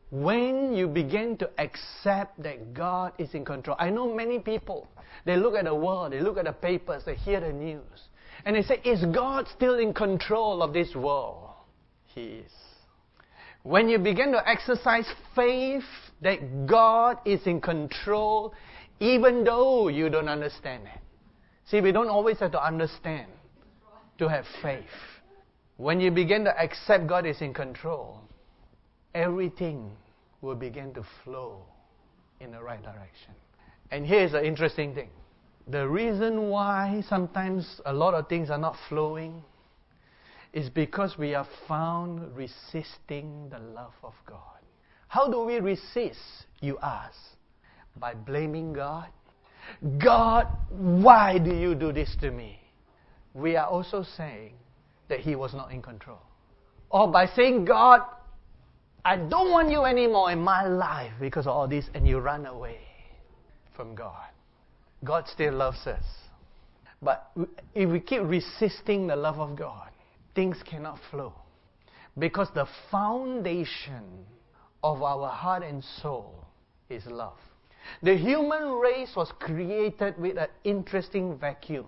When you begin to accept that God is in control. I know many people, they look at the world, they look at the papers, they hear the news, and they say, is God still in control of this world? He is. When you begin to exercise faith that God is in control, even though you don't understand it. See, we don't always have to understand to have faith. When you begin to accept God is in control, everything will begin to flow in the right direction. And here's the interesting thing. The reason why sometimes a lot of things are not flowing is because we are found resisting the love of God. How do we resist, you ask? By blaming God. God, why do you do this to me? We are also saying that He was not in control. Or by saying, God, I don't want you anymore in my life because of all this, and you run away from God. God still loves us. But if we keep resisting the love of God, things cannot flow. Because the foundation of our heart and soul is love. The human race was created with an interesting vacuum.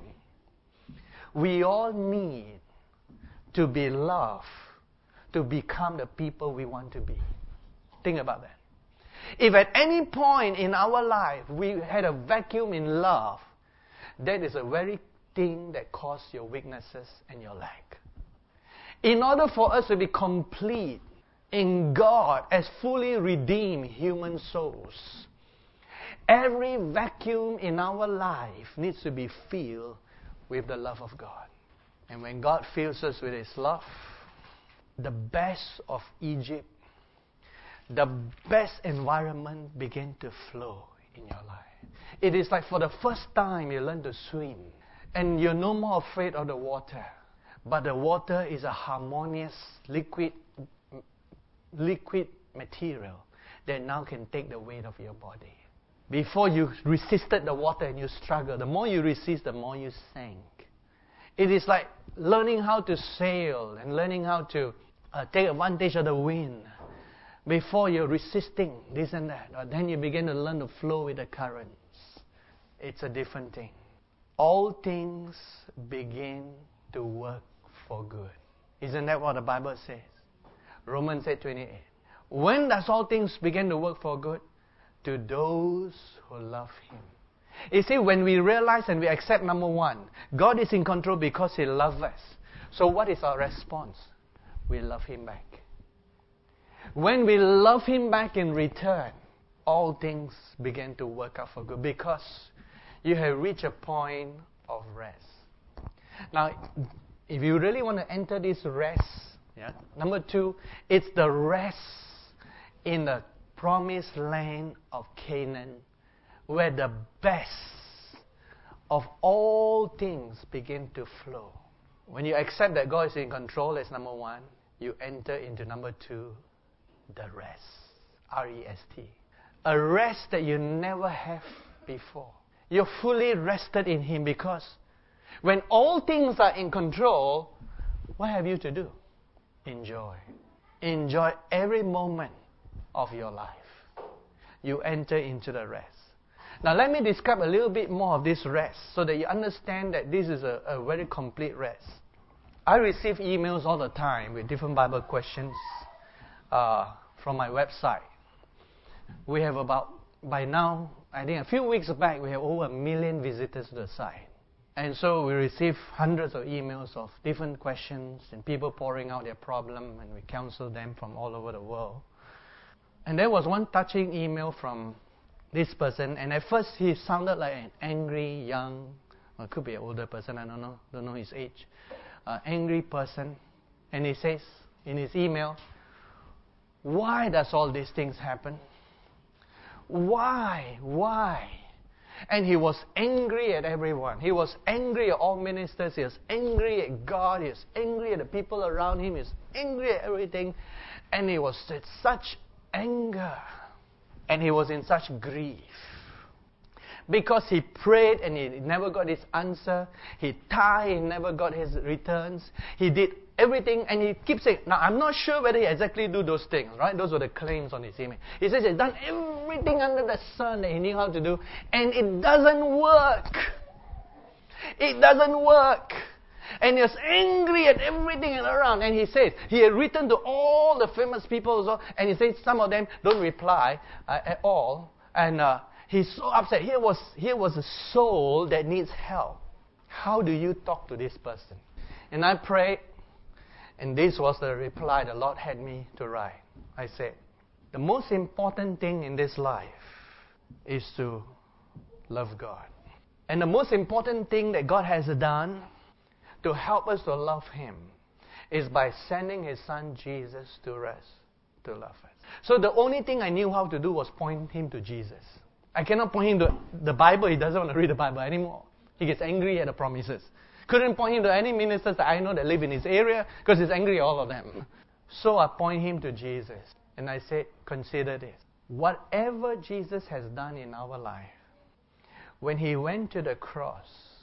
We all need to be loved to become the people we want to be. Think about that. If at any point in our life we had a vacuum in love, that is the very thing that caused your weaknesses and your lack. In order for us to be complete in God as fully redeemed human souls, every vacuum in our life needs to be filled with the love of God. And when God fills us with His love, the best of Egypt, the best environment begin to flow in your life. It is like for the first time you learn to swim, and you're no more afraid of the water. But the water is a harmonious liquid material that now can take the weight of your body. Before you resisted the water and you struggled. The more you resist, the more you sank. It is like learning how to sail and learning how to take advantage of the wind. Before you're resisting this and that. Then you begin to learn to flow with the currents. It's a different thing. All things begin to work for good. Isn't that what the Bible says? Romans 8:28. When does all things begin to work for good? To those who love Him. You see, when we realize and we accept, number one, God is in control because He loves us. So what is our response? We love Him back. When we love Him back in return, all things begin to work out for good because you have reached a point of rest. Now, if you really want to enter this rest, number two, it's the rest in the promised land of Canaan, where the best of all things begin to flow. When you accept that God is in control, that's number one, you enter into number two, the rest. R-E-S-T. A rest that you never have before. You're fully rested in Him because when all things are in control, what have you to do? Enjoy. Enjoy every moment of your life. You enter into the rest. Now let me describe a little bit more of this rest so that you understand that this is a very complete rest. I receive emails all the time with different Bible questions from my website. We have about, by now, I think a few weeks back, we have over 1 million visitors to the site. And so we receive hundreds of emails of different questions and people pouring out their problem, and we counsel them from all over the world. And there was one touching email from this person, and at first he sounded like an angry, young, or it could be an older person, I don't know his age, angry person. And he says in his email, why does all these things happen? Why? And he was angry at everyone. He was angry at all ministers. He was angry at God. He was angry at the people around him. He was angry at everything. And he was in such anger. And he was in such grief. Because he prayed and he never got his answer. He tithed, he never got his returns. He did everything, and he keeps saying, now I'm not sure whether he exactly do those things, right? Those were the claims on his email. He says he's done everything under the sun that he knew how to do, and it doesn't work. It doesn't work. And he was angry at everything around. And he says, he had written to all the famous people also, and he says some of them don't reply at all. And he's so upset. Here was a soul that needs help. How do you talk to this person? And I prayed, and this was the reply the Lord had me to write. I said, the most important thing in this life is to love God. And the most important thing that God has done to help us to love Him is by sending His Son Jesus to us, to love us. So the only thing I knew how to do was point him to Jesus. I cannot point him to the Bible. He doesn't want to read the Bible anymore. He gets angry at the promises. Couldn't point him to any ministers that I know that live in his area because he's angry at all of them. So I point him to Jesus. And I said, consider this. Whatever Jesus has done in our life, when He went to the cross,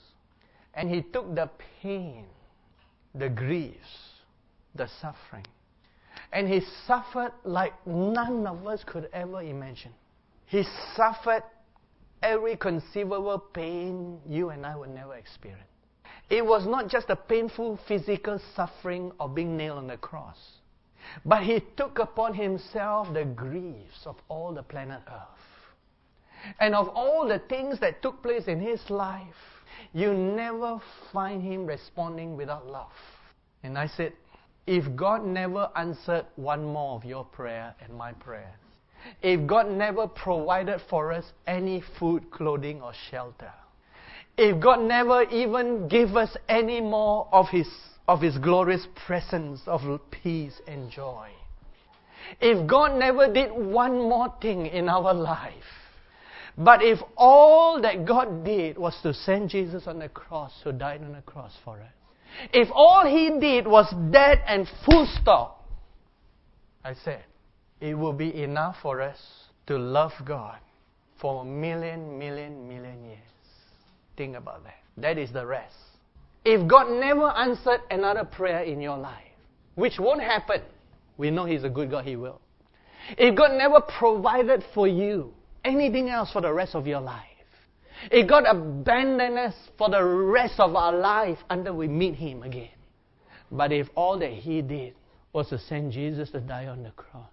and He took the pain, the griefs, the suffering. And He suffered like none of us could ever imagine. He suffered every conceivable pain you and I would never experience. It was not just a painful physical suffering of being nailed on the cross, but He took upon Himself the griefs of all the planet Earth. And of all the things that took place in His life, you never find Him responding without love. And I said, if God never answered one more of your prayer and my prayers, if God never provided for us any food, clothing, or shelter, if God never even gave us any more of His glorious presence of peace and joy, if God never did one more thing in our life, but if all that God did was to send Jesus on the cross, who died on the cross for us, if all He did was that and full stop, I said, it will be enough for us to love God for a million years. Think about that. That is the rest. If God never answered another prayer in your life, which won't happen, we know He's a good God, He will. If God never provided for you anything else for the rest of your life, if God abandoned us for the rest of our life until we meet Him again, but if all that He did was to send Jesus to die on the cross,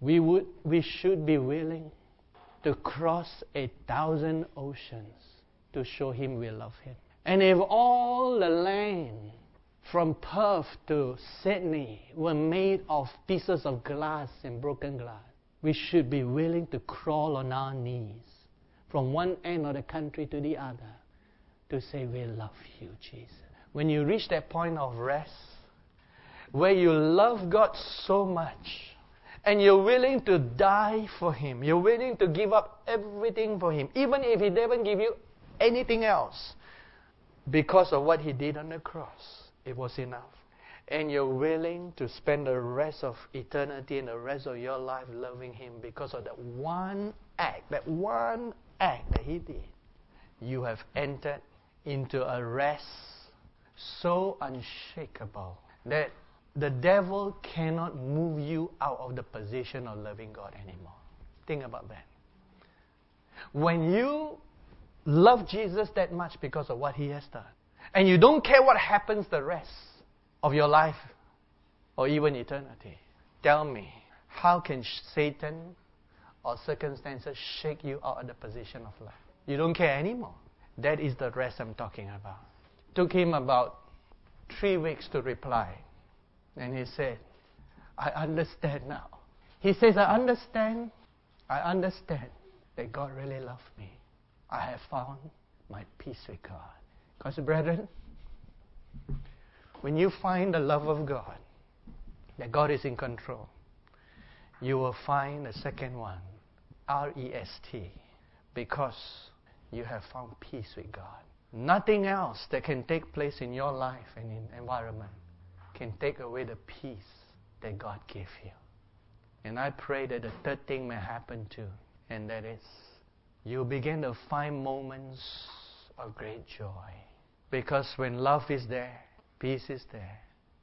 we should be willing to cross 1,000 oceans to show Him we love Him. And if all the land from Perth to Sydney were made of pieces of glass and broken glass, we should be willing to crawl on our knees from one end of the country to the other to say, we love you, Jesus. When you reach that point of rest, where you love God so much, and you're willing to die for Him, you're willing to give up everything for Him, even if He doesn't give you anything else, because of what He did on the cross, it was enough. And you're willing to spend the rest of eternity and the rest of your life loving Him because of that one act that He did, you have entered into a rest so unshakable that the devil cannot move you out of the position of loving God anymore. Think about that. When you love Jesus that much because of what He has done, and you don't care what happens the rest of your life or even eternity, tell me, how can Satan or circumstances shake you out of the position of love? You don't care anymore. That is the rest I'm talking about. Took him about 3 weeks to reply. And he said, I understand now. He says, I understand that God really loved me. I have found my peace with God. Because, brethren, when you find the love of God, that God is in control, you will find the second one, R-E-S-T, because you have found peace with God. Nothing else that can take place in your life and in environment can take away the peace that God gave you. And I pray that the third thing may happen too, and that is, you begin to find moments of great joy. Because when love is there, peace is there,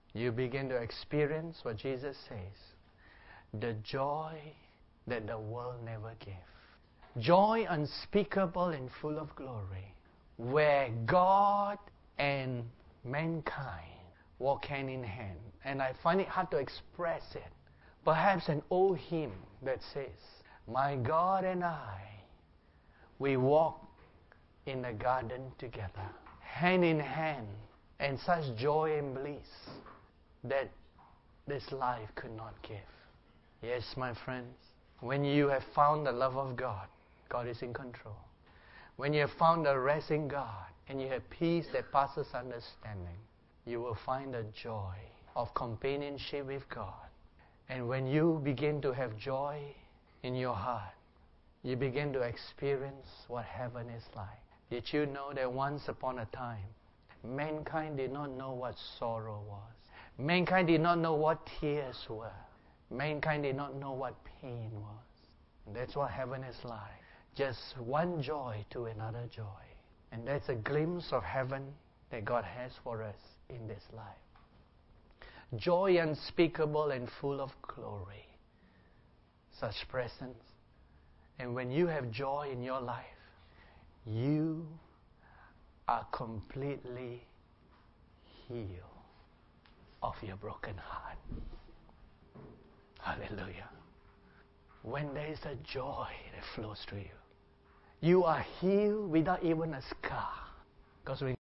You begin to experience what Jesus says, the joy that the world never gave. Joy unspeakable and full of glory, where God and mankind walk hand in hand. And I find it hard to express it. Perhaps an old hymn that says, my God and I, we walk in the garden together, hand in hand, and such joy and bliss that this life could not give. Yes, my friends, when you have found the love of God, God is in control. When you have found the rest in God, and you have peace that passes understanding, you will find the joy of companionship with God. And when you begin to have joy in your heart, you begin to experience what heaven is like. Did you know that once upon a time, mankind did not know what sorrow was? Mankind did not know what tears were. Mankind did not know what pain was. And that's what heaven is like. Just one joy to another joy. And that's a glimpse of heaven that God has for us in this life. Joy unspeakable and full of glory. Such presence. And when you have joy in your life, you are completely healed of your broken heart. Hallelujah. When there is a joy that flows through you, you are healed without even a scar. Because when